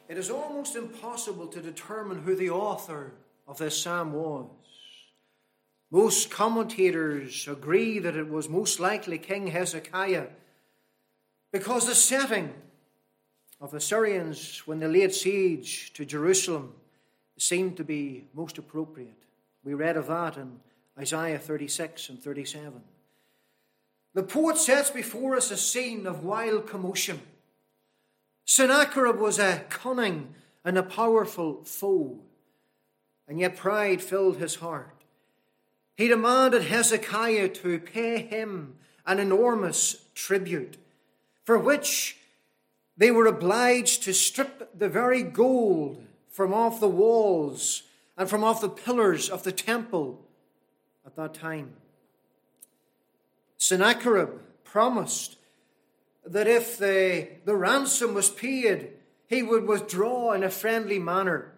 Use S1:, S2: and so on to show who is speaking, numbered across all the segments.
S1: It is almost impossible to determine who the author of this psalm was. Most commentators agree that it was most likely King Hezekiah, because the setting of the Syrians when they laid siege to Jerusalem seemed to be most appropriate. We read of that in Isaiah 36 and 37. The poet sets before us a scene of wild commotion. Sennacherib was a cunning and a powerful foe, and yet pride filled his heart. He demanded Hezekiah to pay him an enormous tribute, for which they were obliged to strip the very gold from off the walls and from off the pillars of the temple at that time. Sennacherib promised that if the ransom was paid, he would withdraw in a friendly manner.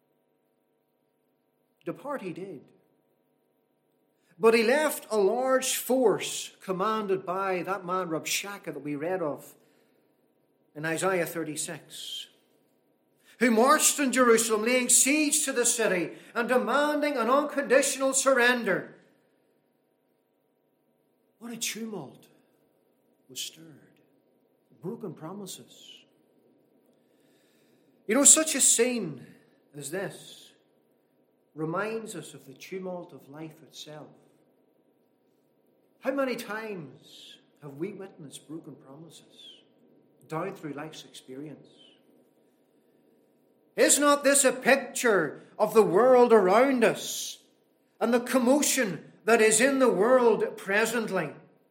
S1: Depart he did. But he left a large force commanded by that man Rabshakeh that we read of in Isaiah 36, who marched in Jerusalem, laying siege to the city and demanding an unconditional surrender. What a tumult was stirred. Broken promises. You know, such a scene as this reminds us of the tumult of life itself. How many times have we witnessed broken promises down through life's experience? Is not this a picture of the world around us and the commotion that is in the world presently?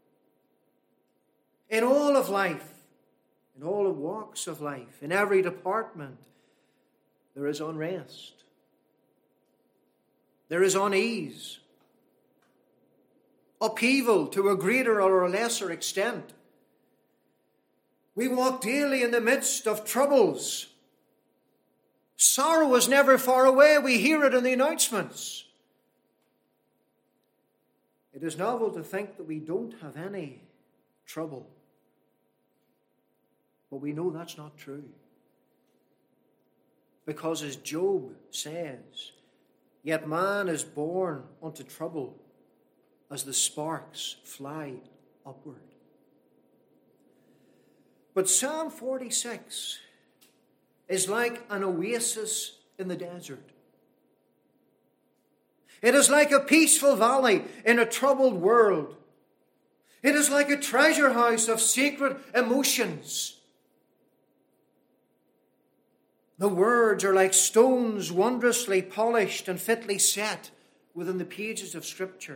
S1: In all of life, in all the walks of life, in every department, there is unrest. There is unease. Upheaval to a greater or a lesser extent. We walk daily in the midst of troubles. Sorrow is never far away. We hear it in the announcements. It is novel to think that we don't have any trouble. But we know that's not true. Because as Job says, yet man is born unto trouble as the sparks fly upward. But Psalm 46 is like an oasis in the desert. It is like a peaceful valley in a troubled world. It is like a treasure house of sacred emotions. The words are like stones wondrously polished and fitly set within the pages of Scripture.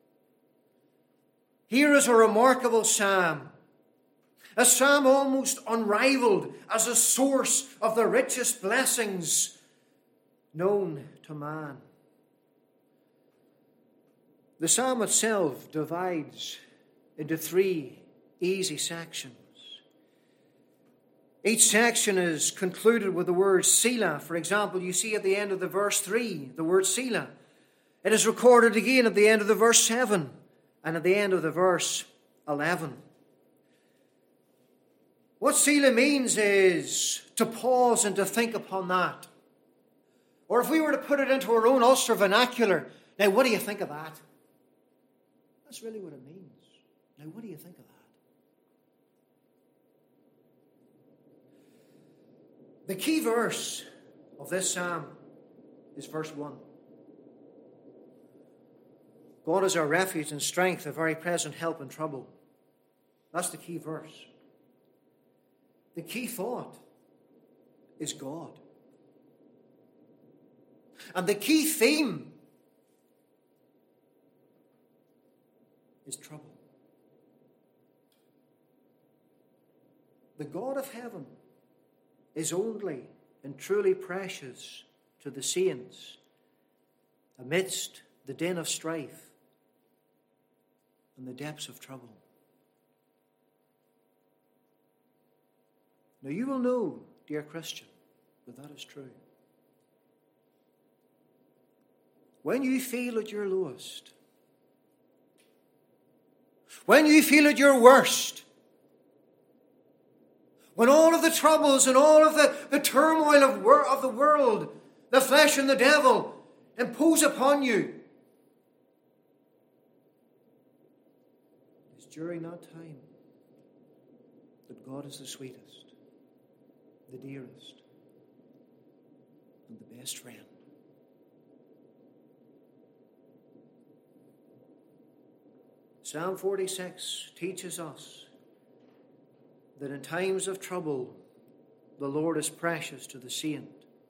S1: Here is a remarkable psalm. A psalm almost unrivaled as a source of the richest blessings known to man. The psalm itself divides into 3 easy sections. Each section is concluded with the word Selah. For example, you see at the end of the verse 3, the word Selah. It is recorded again at the end of the verse 7 and at the end of the verse 11. What Selah means is to pause and to think upon that. Or if we were to put it into our own Ulster vernacular, now what do you think of that? That's really what it means. Now what do you think of that? The key verse of this psalm is verse 1. God is our refuge and strength, a very present help in trouble. That's the key verse. The key thought is God. And the key theme is trouble. The God of heaven is only and truly precious to the saints amidst the din of strife and the depths of trouble. Now you will know, dear Christian, that that is true. When you feel at your lowest, when you feel at your worst, When all of the troubles and all of the turmoil of the world, the flesh and the devil, impose upon you, it's during that time that God is the sweetest, the dearest, and the best friend. Psalm 46 teaches us that in times of trouble, the Lord is precious to the saint.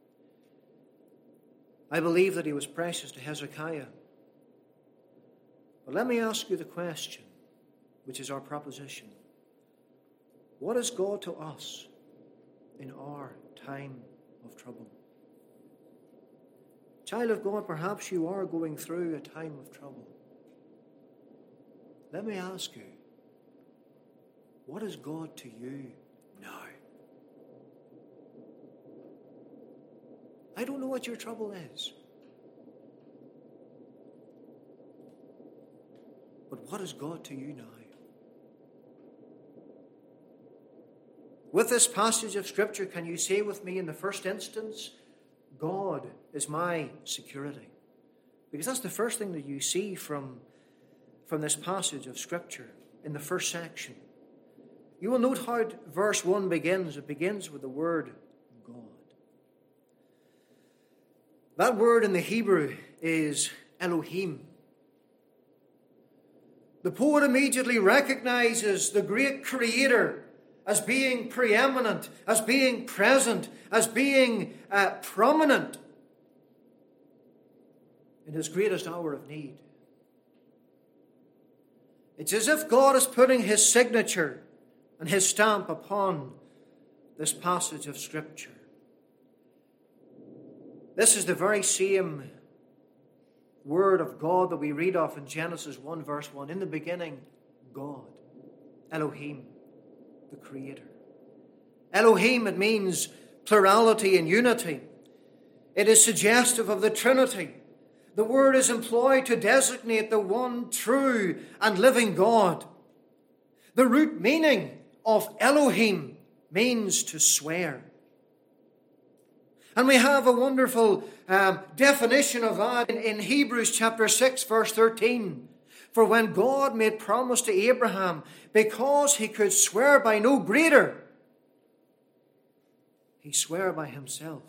S1: I believe that he was precious to Hezekiah. But let me ask you the question, which is our proposition. What is God to us in our time of trouble? Child of God, perhaps you are going through a time of trouble. Let me ask you, what is God to you now? I don't know what your trouble is. But what is God to you now? With this passage of Scripture, can you say with me in the first instance, God is my security? Because that's the first thing that you see from this passage of Scripture in the first section. You will note how verse 1 begins. It begins with the word God. That word in the Hebrew is Elohim. The poet immediately recognizes the great Creator as being preeminent, as being present, as being prominent in his greatest hour of need. It's as if God is putting his signature and his stamp upon this passage of Scripture. This is the very same word of God that we read of in Genesis 1 verse 1. In the beginning, God, Elohim, the Creator. Elohim, it means plurality and unity. It is suggestive of the Trinity. The word is employed to designate the one true and living God. The root meaning of Elohim means to swear. And we have a wonderful definition of that in Hebrews chapter 6 verse 13. For when God made promise to Abraham, because he could swear by no greater, he swore by himself.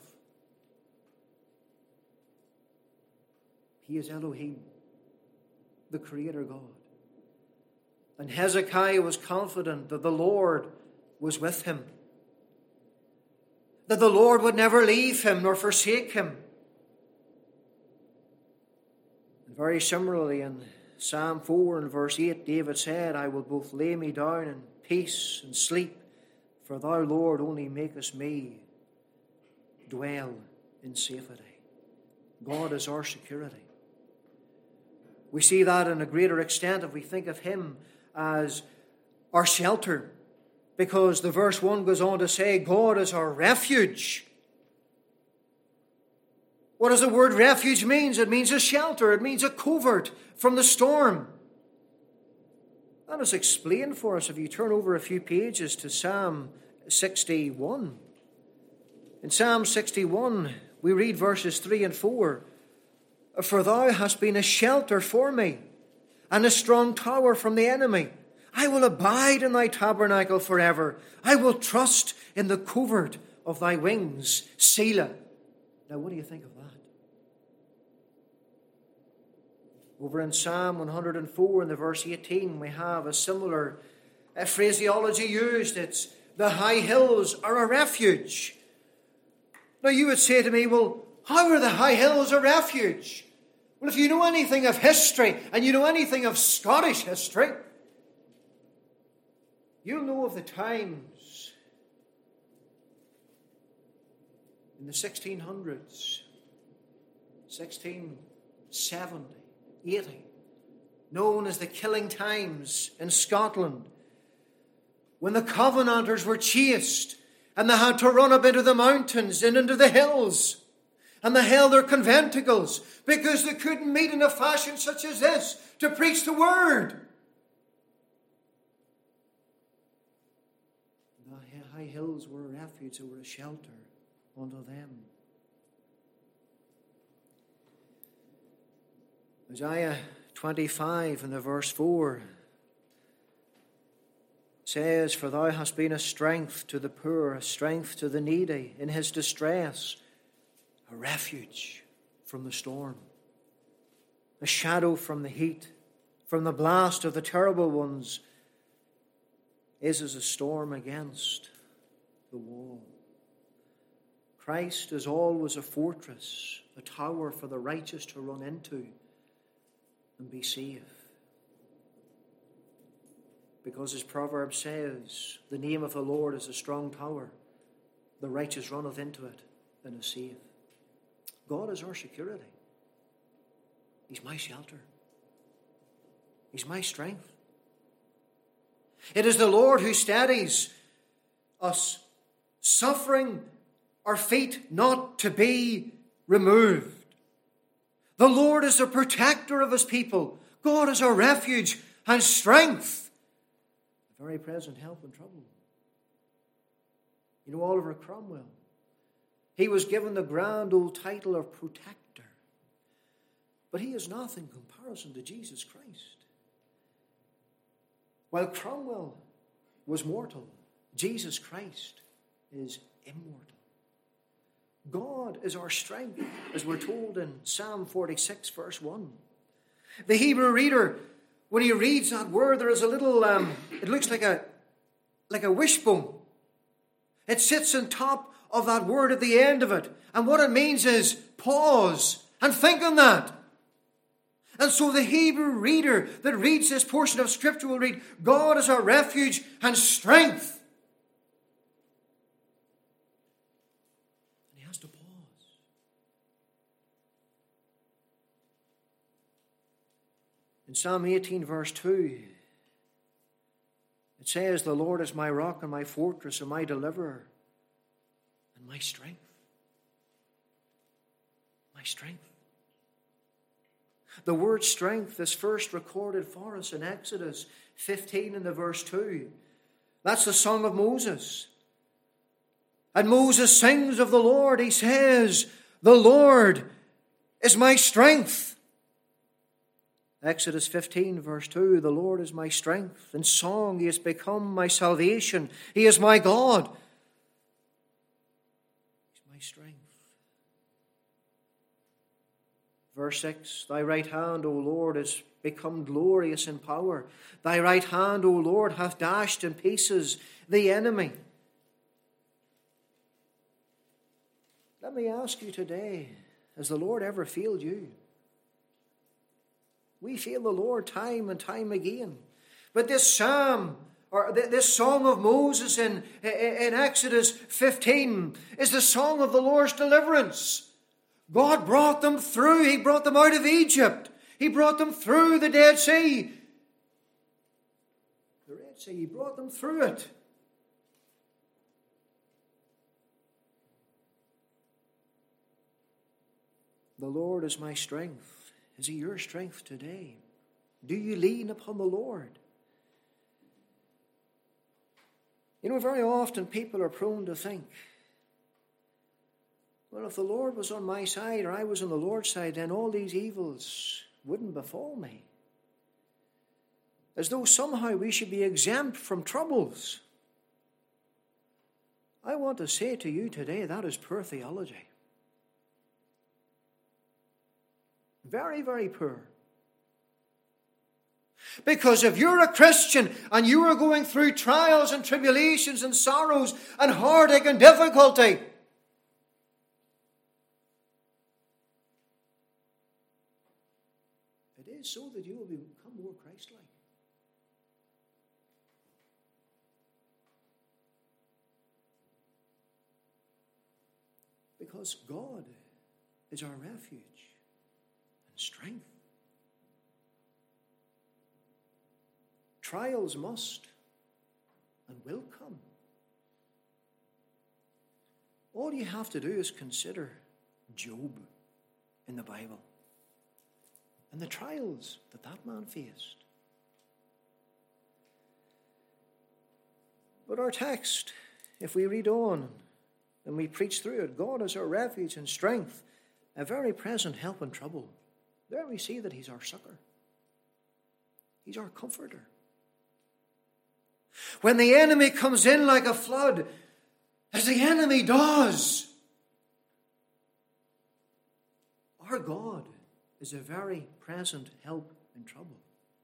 S1: He is Elohim, the Creator God. And Hezekiah was confident that the Lord was with him, that the Lord would never leave him nor forsake him. And very similarly in Psalm 4 and verse 8, David said, I will both lay me down in peace and sleep, for thou, Lord, only makest me dwell in safety. God is our security. We see that in a greater extent if we think of him as our shelter, because the verse 1 goes on to say, God is our refuge. What does the word refuge mean? It means a shelter. It means a covert from the storm. That is explained for us if you turn over a few pages to Psalm 61. In Psalm 61, we read verses 3 and 4. For thou hast been a shelter for me, and a strong tower from the enemy. I will abide in thy tabernacle forever. I will trust in the covert of thy wings. Selah. Now, what do you think of that? Over in Psalm 104, in the verse 18, we have a similar phraseology used. It's, the high hills are a refuge. Now, you would say to me, well, how are the high hills a refuge? Well, if you know anything of history, and you know anything of Scottish history, you'll know of the times in the 1600s, 1670, 80, known as the killing times in Scotland, when the Covenanters were chased and they had to run up into the mountains and into the hills, and they held their conventicles because they couldn't meet in a fashion such as this to preach the word. The high high hills were a refuge, they were a shelter unto them. Isaiah 25 and the verse 4 says, For thou hast been a strength to the poor, a strength to the needy in his distress, a refuge from the storm, a shadow from the heat, from the blast of the terrible ones, is as a storm against the wall. Christ is always a fortress, a tower for the righteous to run into and be safe. Because as Proverbs says, the name of the Lord is a strong tower. The righteous runneth into it and is safe. God is our security. He's my shelter. He's my strength. It is the Lord who steadies us, suffering our feet not to be removed. The Lord is the protector of his people. God is our refuge and strength, a very present help in trouble. You know, Oliver Cromwell, he was given the grand old title of protector, but he is nothing in comparison to Jesus Christ. While Cromwell was mortal, Jesus Christ is immortal. God is our strength, as we're told in Psalm 46, verse 1. The Hebrew reader, when he reads that word, there is a little, it looks like a wishbone. It sits on top of that word at the end of it. And what it means is pause and think on that. And so the Hebrew reader that reads this portion of Scripture will read, God is our refuge and strength. And he has to pause. In Psalm 18, verse 2, it says, The Lord is my rock and my fortress and my deliverer and my strength. My strength. The word strength is first recorded for us in Exodus 15 and the verse 2. That's the song of Moses. And Moses sings of the Lord. He says, The Lord is my strength. Exodus 15 verse 2, The Lord is my strength. In song, he has become my salvation. He is my God. He's my strength. Verse 6, Thy right hand, O Lord, is become glorious in power. Thy right hand, O Lord, hath dashed in pieces the enemy. Let me ask you today, has the Lord ever failed you? We fail the Lord time and time again. But this psalm, or this song of Moses in Exodus 15, is the song of the Lord's deliverance. God brought them through. He brought them out of Egypt. He brought them through the Dead Sea. The Red Sea, he brought them through it. The Lord is my strength. Is he your strength today? Do you lean upon the Lord? You know, very often people are prone to think, well, if the Lord was on my side or I was on the Lord's side, then all these evils wouldn't befall me. As though somehow we should be exempt from troubles. I want to say to you today, that is poor theology. Very, very poor. Because if you're a Christian and you are going through trials and tribulations and sorrows and heartache and difficulty, it is so that you will become more Christ-like. Because God is our refuge and strength. Trials must and will come. All you have to do is consider Job in the Bible and the trials that man faced. But our text if we read on and we preach through it, God is our refuge and strength, a very present help in trouble. There we see that he's our succor. He's our comforter. When the enemy comes in like a flood, as the enemy does, our God is a very present help in trouble.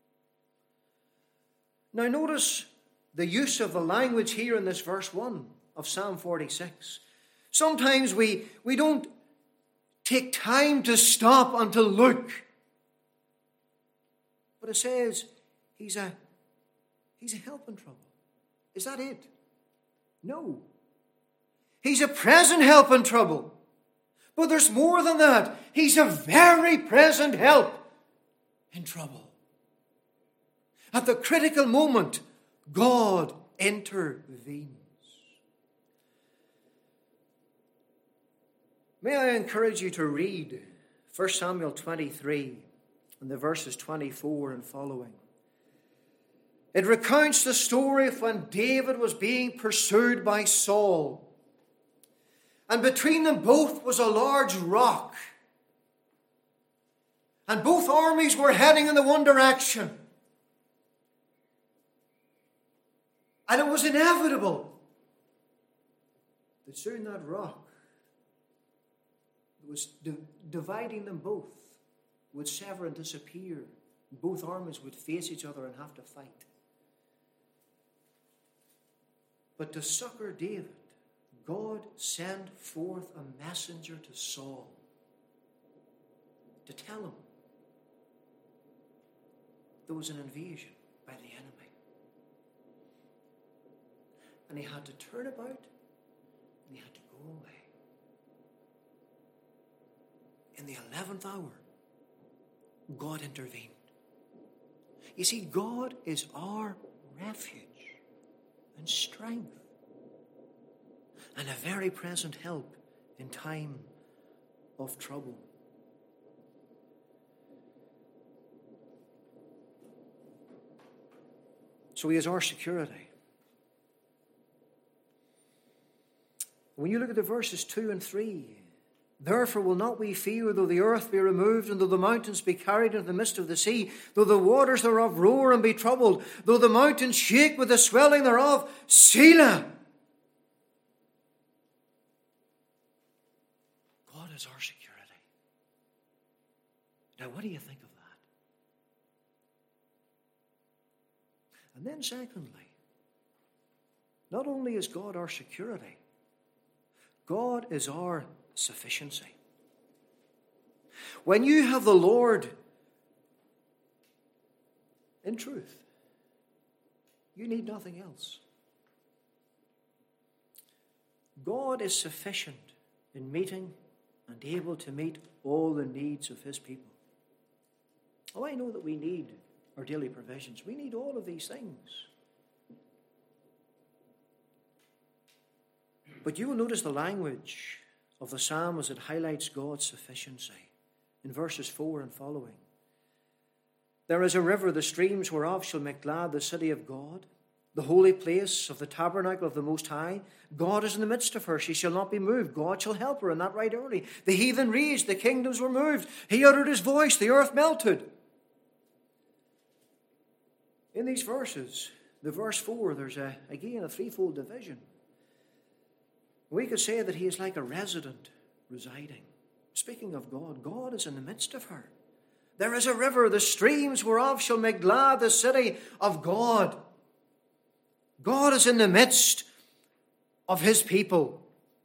S1: Now notice the use of the language here in this verse 1 of Psalm 46. Sometimes we don't take time to stop and to look. But it says he's a help in trouble. Is that it? No. He's a present help in trouble. But there's more than that. He's a very present help in trouble. At the critical moment, God intervenes. May I encourage you to read 1 Samuel 23 and the verses 24 and following. It recounts the story of when David was being pursued by Saul. And between them both was a large rock. And both armies were heading in the one direction. And it was inevitable that soon that rock that was dividing them both would sever and disappear. Both armies would face each other and have to fight. But to succor David, God sent forth a messenger to Saul to tell him there was an invasion by the enemy. And he had to turn about and he had to go away. In the 11th hour, God intervened. You see, God is our refuge and strength and a very present help in time of trouble. So he is our security. When you look at the verses 2 and 3, therefore will not we fear, though the earth be removed, and though the mountains be carried into the midst of the sea, though the waters thereof roar and be troubled, though the mountains shake with the swelling thereof, Selah. God is our security. Now, what do you think of that? And then secondly, not only is God our security, God is our sufficiency. When you have the Lord in truth, you need nothing else. God is sufficient in meeting and able to meet all the needs of his people. Oh, I know that we need our daily provisions. We need all of these things. But you will notice the language of the psalm as it highlights God's sufficiency in verses 4 and following. There is a river, the streams whereof shall make glad the city of God, the holy place of the tabernacle of the Most High. God is in the midst of her. She shall not be moved. God shall help her, and that right early. The heathen raged, the kingdoms were moved. He uttered his voice, the earth melted. In these verses, the verse 4, there's again a threefold division. We could say that he is like a resident residing. Speaking of God, God is in the midst of her. There is a river, the streams whereof shall make glad the city of God. God is in the midst of his people.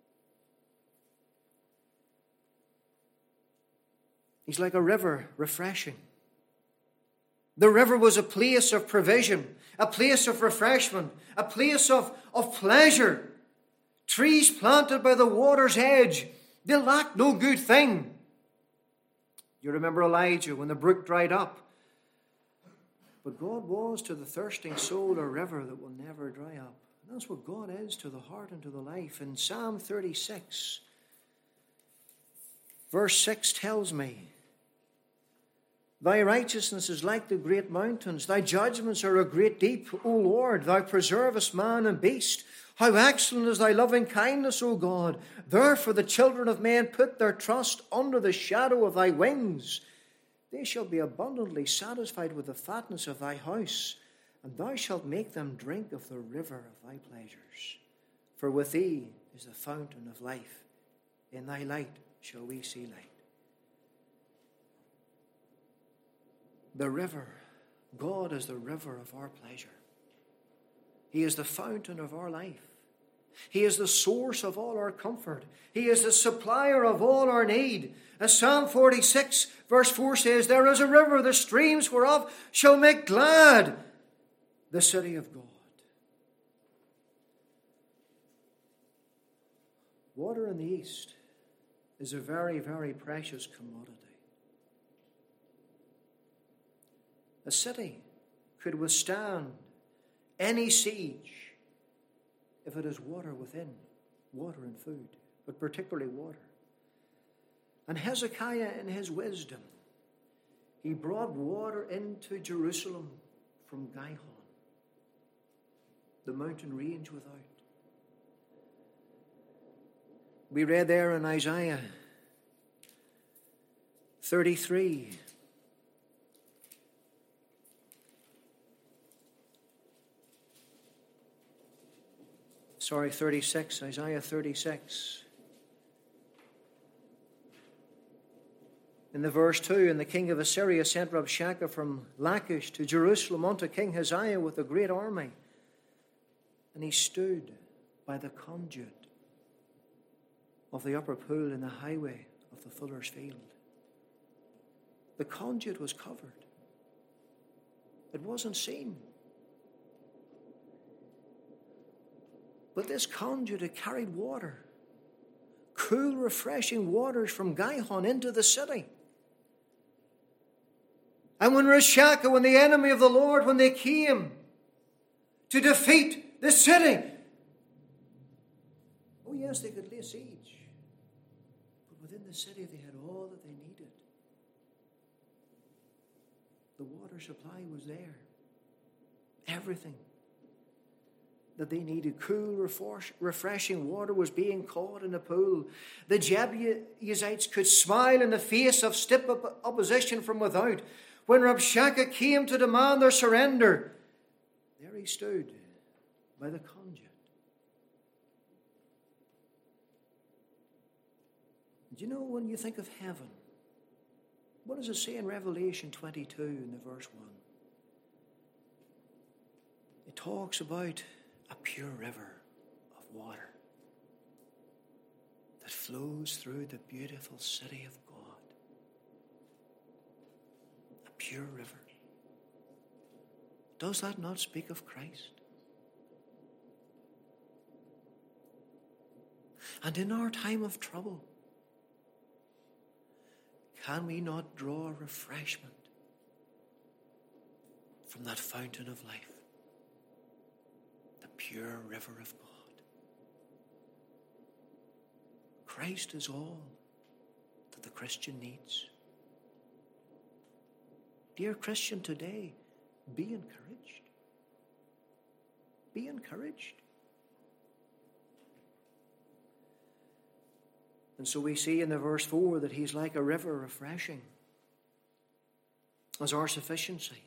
S1: He's like a river refreshing. The river was a place of provision, a place of refreshment, a place of pleasure. Trees planted by the water's edge, they lacked no good thing. You remember Elijah when the brook dried up. But God was to the thirsting soul a river that will never dry up. And that's what God is to the heart and to the life. In Psalm 36, verse 6 tells me, Thy righteousness is like the great mountains. Thy judgments are a great deep, O Lord. Thou preservest man and beast. How excellent is thy loving kindness, O God. Therefore the children of men put their trust under the shadow of thy wings. They shall be abundantly satisfied with the fatness of thy house, and thou shalt make them drink of the river of thy pleasures. For with thee is the fountain of life. In thy light shall we see light. The river, God is the river of our pleasure. He is the fountain of our life. He is the source of all our comfort. He is the supplier of all our need. As Psalm 46 verse 4 says, there is a river, the streams whereof shall make glad the city of God. Water in the East is a very, very precious commodity. A city could withstand any siege if it has water within, water and food, but particularly water. And Hezekiah, in his wisdom, he brought water into Jerusalem from Gihon, the mountain range without. We read there in Isaiah 33, Sorry, 36, Isaiah 36. In the verse 2, and the king of Assyria sent Rabshakeh from Lachish to Jerusalem unto King Hezekiah with a great army. And he stood by the conduit of the upper pool in the highway of the fuller's field. The conduit was covered. It wasn't seen. But this conduit had carried water, cool, refreshing waters from Gihon into the city. And when Rabshakeh, when the enemy of the Lord, when they came to defeat the city, oh yes, they could lay siege, but within the city they had all that they needed. The water supply was there. Everything that they needed. Cool, refreshing water was being caught in the pool. The Jebusites could smile in the face of stiff opposition from without. When Rabshakeh came to demand their surrender, there he stood by the conduit. Do you know, when you think of heaven, what does it say in Revelation 22 in the verse 1? It talks about a pure river of water that flows through the beautiful city of God. A pure river. Does that not speak of Christ? And in our time of trouble, can we not draw refreshment from that fountain of life? Pure river of God. Christ is all that the Christian needs. Dear Christian, today, be encouraged. Be encouraged. And so we see in the verse 4 that he's like a river refreshing as our sufficiency.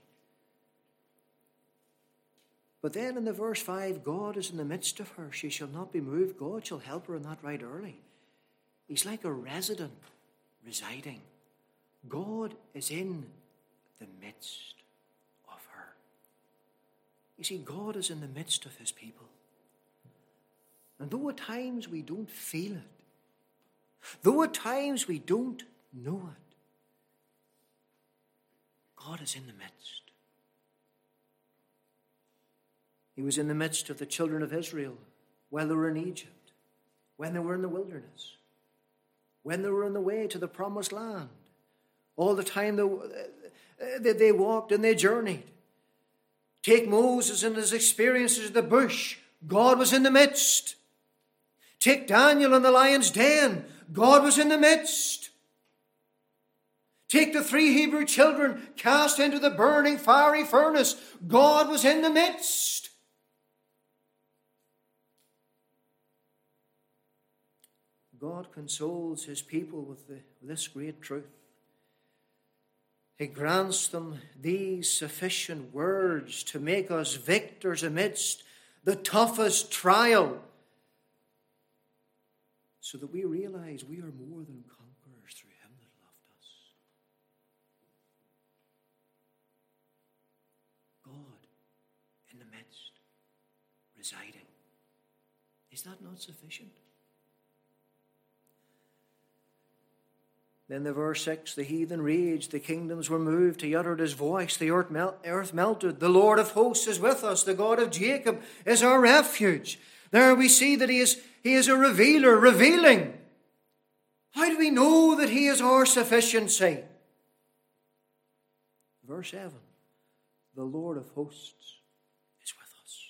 S1: But then in the verse 5, God is in the midst of her. She shall not be moved. God shall help her in that right early. He's like a resident residing. God is in the midst of her. You see, God is in the midst of his people. And though at times we don't feel it, though at times we don't know it, God is in the midst. He was in the midst of the children of Israel while they were in Egypt, when they were in the wilderness, when they were on the way to the promised land. All the time they walked and they journeyed. Take Moses and his experiences at the bush. God was in the midst. Take Daniel in the lion's den. God was in the midst. Take the 3 Hebrew children cast into the burning fiery furnace. God was in the midst. God consoles his people with this great truth. He grants them these sufficient words to make us victors amidst the toughest trial, so that we realize we are more than conquerors through him that loved us. God in the midst, residing. Is that not sufficient? Then the verse 6, the heathen raged, the kingdoms were moved, he uttered his voice, the earth melted. The Lord of hosts is with us, the God of Jacob is our refuge. There we see that he is a revealer, revealing. How do we know that he is our sufficiency? Verse 7, the Lord of hosts is with us.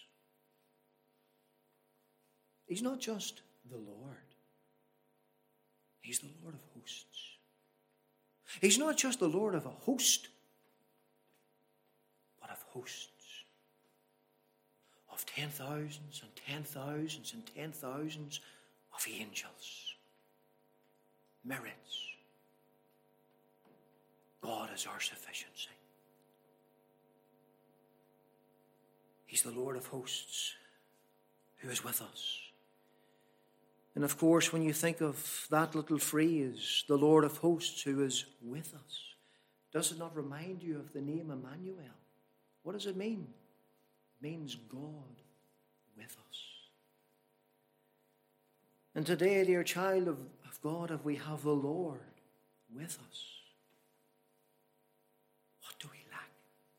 S1: He's not just the Lord. He's the Lord of hosts. He's not just the Lord of a host, but of hosts. Of 10,000s and 10,000s and 10,000s of angels. Merits. God is our sufficiency. He's the Lord of hosts who is with us. And of course, when you think of that little phrase, the Lord of hosts who is with us, does it not remind you of the name Emmanuel? What does it mean? It means God with us. And today, dear child of God, if we have the Lord with us, what do we lack?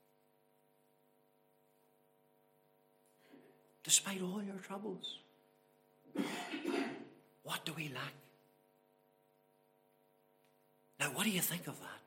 S1: Despite all your troubles, what do we lack? Now, what do you think of that?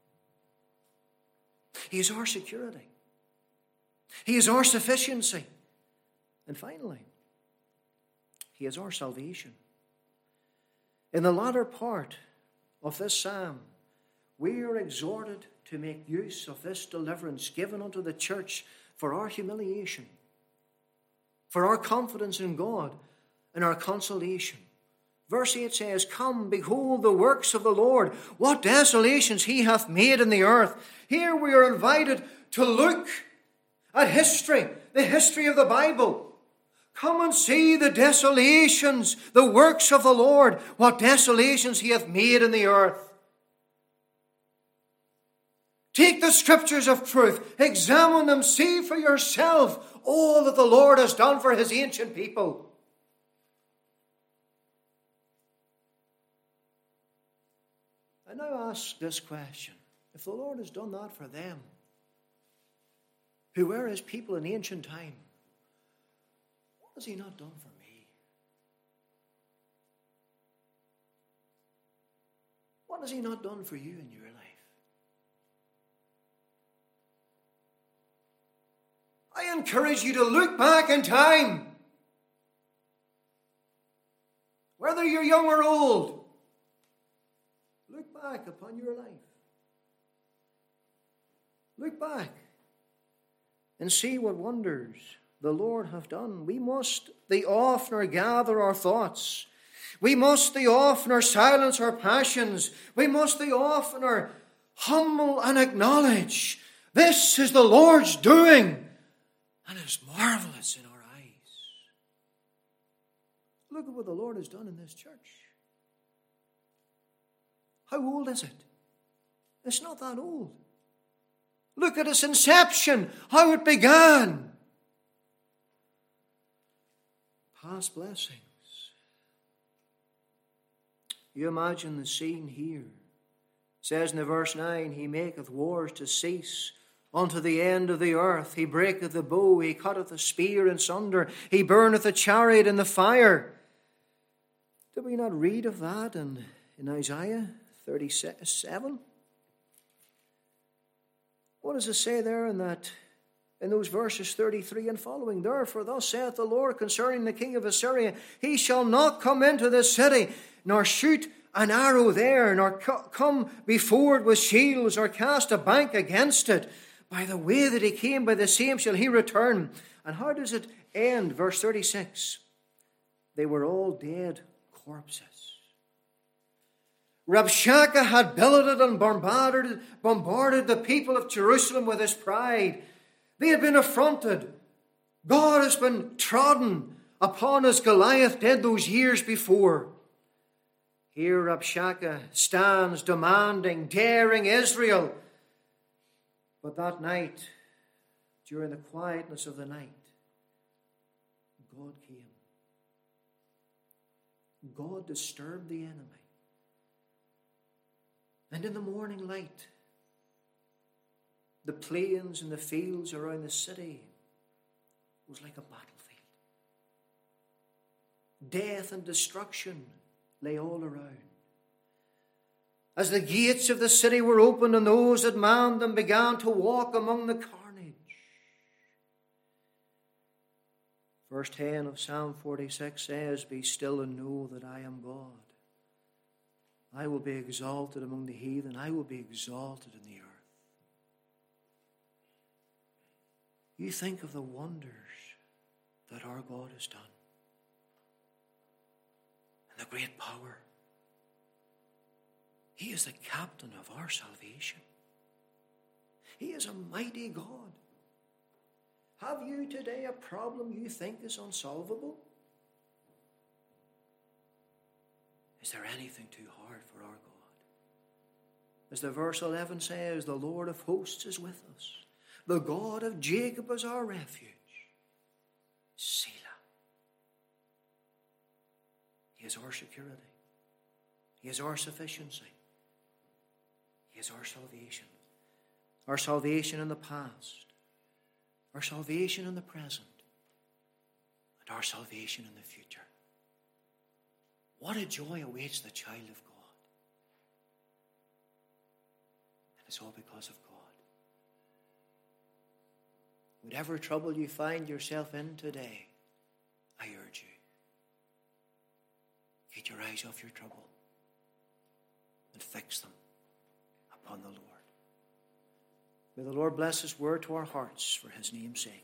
S1: He is our security. He is our sufficiency. And finally, he is our salvation. In the latter part of this psalm, we are exhorted to make use of this deliverance given unto the church for our humiliation, for our confidence in God, and our consolation. Verse 8 says, come, behold the works of the Lord, what desolations he hath made in the earth. Here we are invited to look at history, the history of the Bible. Come and see the desolations, the works of the Lord, what desolations he hath made in the earth. Take the scriptures of truth, examine them, see for yourself all that the Lord has done for his ancient people. I now ask this question. If the Lord has done that for them, who were his people in ancient time, what has he not done for me? What has he not done for you in your life? I encourage you to look back in time. Whether you're young or old, look back upon your life. Look back and see what wonders the Lord hath done. We must the oftener gather our thoughts. We must the oftener silence our passions. We must the oftener humble and acknowledge this is the Lord's doing, and it is marvelous in our eyes. Look at what the Lord has done in this church. How old is it? It's not that old. Look at its inception, how it began. Past blessings. You imagine the scene here. It says in the verse 9, he maketh wars to cease unto the end of the earth. He breaketh the bow, he cutteth the spear in sunder. He burneth the chariot in the fire. Did we not read of that in Isaiah 37? What does it say there in those verses 33 and following? Therefore thus saith the Lord concerning the king of Assyria, he shall not come into this city, nor shoot an arrow there, nor come before it with shields, or cast a bank against it. By the way that he came, by the same shall he return. And how does it end? Verse 36. They were all dead corpses. Rabshakeh had billeted and bombarded the people of Jerusalem with his pride. They had been affronted. God has been trodden upon as Goliath did those years before. Here Rabshakeh stands demanding, daring Israel. But that night, during the quietness of the night, God came. God disturbed the enemy. And in the morning light, the plains and the fields around the city was like a battlefield. Death and destruction lay all around. As the gates of the city were opened and those that manned them began to walk among the carnage. Verse 10 of Psalm 46 says, "Be still and know that I am God. I will be exalted among the heathen. I will be exalted in the earth." You think of the wonders that our God has done. And the great power. He is the captain of our salvation. He is a mighty God. Have you today a problem you think is unsolvable? Is there anything too hard for our God? As the verse 11 says, "The Lord of hosts is with us. The God of Jacob is our refuge." Selah. He is our security. He is our sufficiency. He is our salvation. Our salvation in the past. Our salvation in the present. And our salvation in the future. What a joy awaits the child of God. And it's all because of God. Whatever trouble you find yourself in today, I urge you, get your eyes off your trouble and fix them upon the Lord. May the Lord bless his word to our hearts for his name's sake.